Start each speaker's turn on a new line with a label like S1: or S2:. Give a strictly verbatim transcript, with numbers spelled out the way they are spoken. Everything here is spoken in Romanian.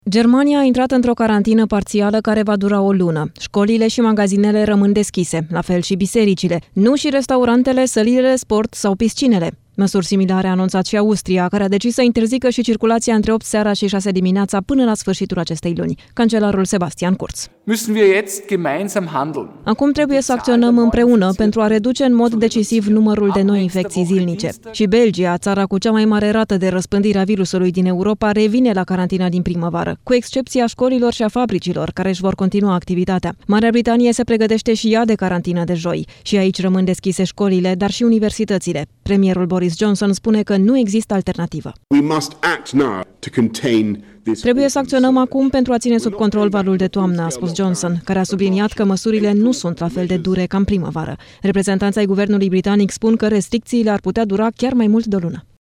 S1: Germania a intrat într-o carantină parțială care va dura o lună. Școlile și magazinele rămân deschise, la fel și bisericile, nu și restaurantele, sălile de sport sau piscinele. Măsuri similare a anunțat și Austria, care a decis să interzică și circulația între opt seara și șase dimineața până la sfârșitul acestei luni. Cancelarul Sebastian Kurz. Acum trebuie să acționăm împreună pentru a reduce în mod decisiv numărul de noi infecții zilnice. Și Belgia, țara cu cea mai mare rată de răspândire a virusului din Europa, revine la carantina din primăvară, cu excepția școlilor și a fabricilor, care își vor continua activitatea. Marea Britanie se pregătește și ea de carantină de joi. Și aici rămân deschise școlile, dar și universitățile. Premierul Boris Johnson spune că nu există alternativă. Trebuie să acționăm acum pentru a ține sub control valul de toamnă, a spus Johnson, care a subliniat că măsurile nu sunt la fel de dure ca în primăvară. Reprezentanții ai guvernului britanic spun că restricțiile ar putea dura chiar mai mult de o lună.